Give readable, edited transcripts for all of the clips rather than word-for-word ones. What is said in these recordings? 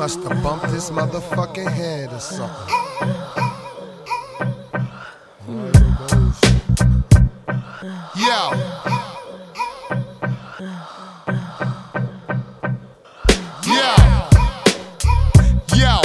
Must have bumped his motherfucking head or something. Yo. Yo,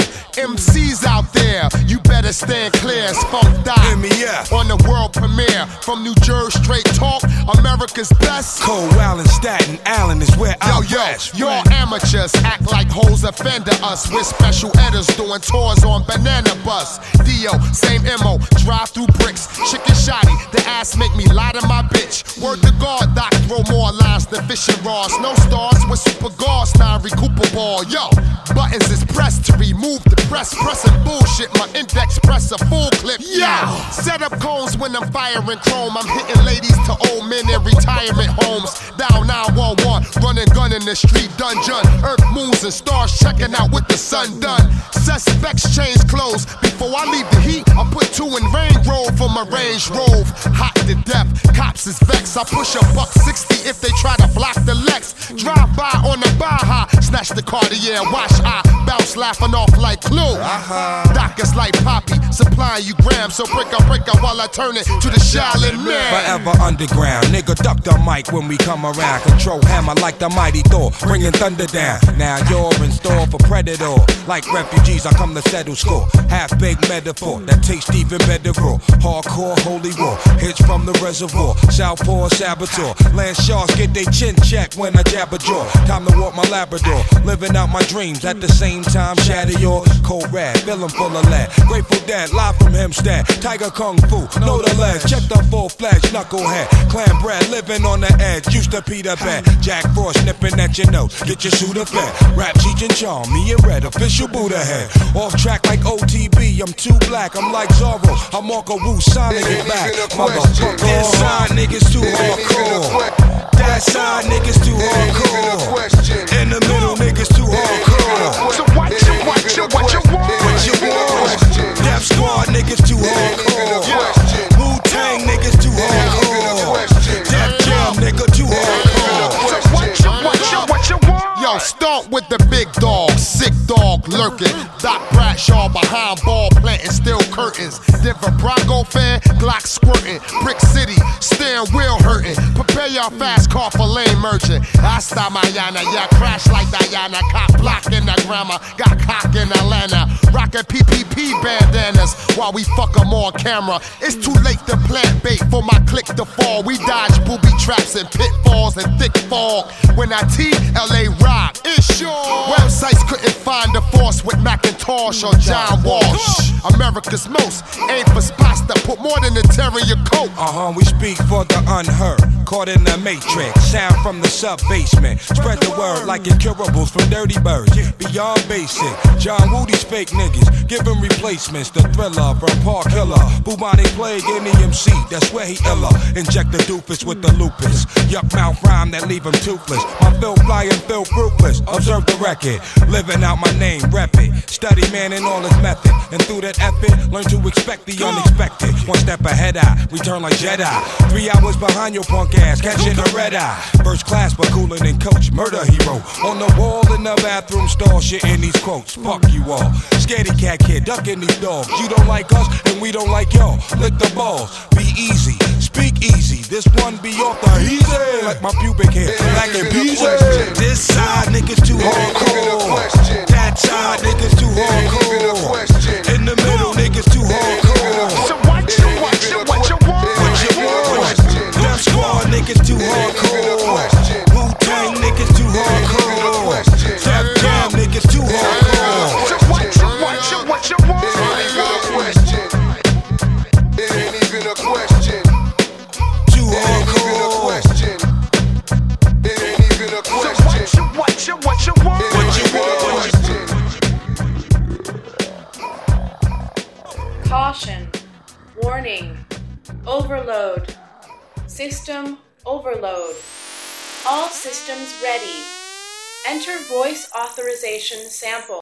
MCs out there, you better stand clear as Funk Die on the world premiere. From New Jersey, straight talk, America's best. Cold Island, Staten Island is where I rest. Y'all amateurs act like hoes offender us. We're special editors doing tours on Banana Bus. Dio, same MO, drive through bricks. Chicken shotty, the ass make me lie to my bitch. Word to God, Doc, throw more lines than fishing rods. No stars with super guards, now Recooper ball. Yo, buttons is pressed to remove the press. Pressing bullshit, my index press a full clip. Yeah, set up cones when I'm firing chrome. I'm hitting ladies to old men in retirement homes. Down 911, running gun in the street dungeon. Earth, moons, and stars checking out with the sun done. Suspects change clothes. Before I leave the heat, I put 2 in Range Rover for my Range Rover. Hot to death, cops is vexed. I push a $160 if they try to block the Lex. Drive by on the Baja, snatch the Cartier, watch I bounce laughing off like Clue. Doc is like Poppy, supplying you grams. So break up while I turn it to the Shaolin Man. Forever underground, nigga duck the mic when we come around. Control hammer like the mighty Thor, bringing thunder down. Now you're in store for predator. Like refugees, I come to settle score. Half-baked metaphor that tastes even better raw. Hardcore, holy war, hits from the reservoir. Southpaw, saboteur, land sharks get they chin checked when I jab a jaw. Time to walk my Labrador, living out my dreams at the same time. Shatter your cold rad, feeling full of lead. Grateful Dad, live from Hempstead. Tiger Kung Fu, know the legs. Check the full-fledged knucklehead. Clan Brad, living on the edge. Used to Peter Bad. Jack Frost nipping at your nose. Get your shooter fed. Rap, Cheech and Chong, me and Red, official Buddha head. Off track like OTB, I'm too black. I'm like Zorro. I'm Marco Wu, Sonic it back. Motherfucker. Inside niggas too hardcore. That side niggas too hardcore. In the middle niggas too hardcore. So what you want? What you want? Death Squad niggas too hardcore. Wu-Tang niggas too hardcore. Def Jam nigga too hardcore. So what you want? Yo, start with the big dog, sick dog lurking. Doc Bradshaw behind ball planting steel curtains. Denver Bronco fan, Glock squirting. Brick City, steering wheel hurting. Prepare your fast car for lane merging. Hasta Mayana, yeah, crash like Diana. Cop block in the grammar, got cock in Atlanta. Rockin' PPP bandanas while we fuck 'em on camera. It's too late to plant bait for my click to fall. We dodge booby traps and pitfalls and thick fog. When I LA rock, it's sure. Websites couldn't find the force with Macintosh or John Walsh. America's most aim for spots that put more than a tear in your coat. We speak for the unheard. Caught in the matrix, sound from the sub-basement. Spread the word like incurables from Dirty Birds. Beyond basic, John Woody's fake niggas, giving replacements. The Thriller from Park Hiller, Bubonic Plague in EMC, that's where he illa. Inject the doofus with the lupus. Yuck mouth rhyme that leave him toothless. My filth fly and filth ruthless. Observe the record, living out my name, rep it. Study man in all his method, and through that effort, learn to expect the unexpected. One step ahead, I return like Jedi. 3 hours behind your punk ass, catching a red eye. First class, but cooler than Coach. Murder hero on the wall in the bathroom stall, shit in these quotes. Fuck you all, scaredy cat kid, ducking these dogs. You don't like us, and we don't like y'all. Lick the balls, be easy, speak easy. This one be off the easy, like my pubic hair, black and peasy. This side niggas too hardcore. That side niggas too hardcore. In the middle niggas too hardcore. So what you want? What you want? Death Squad niggas too hardcore. Wu-Tang niggas too hardcore. Def Jam niggas too hardcore. So what you want? It ain't even a question. Too hardcore. It ain't even a question. So what you want? What you want? Caution. Warning. Overload. System overload. All systems ready. Enter voice authorization sample.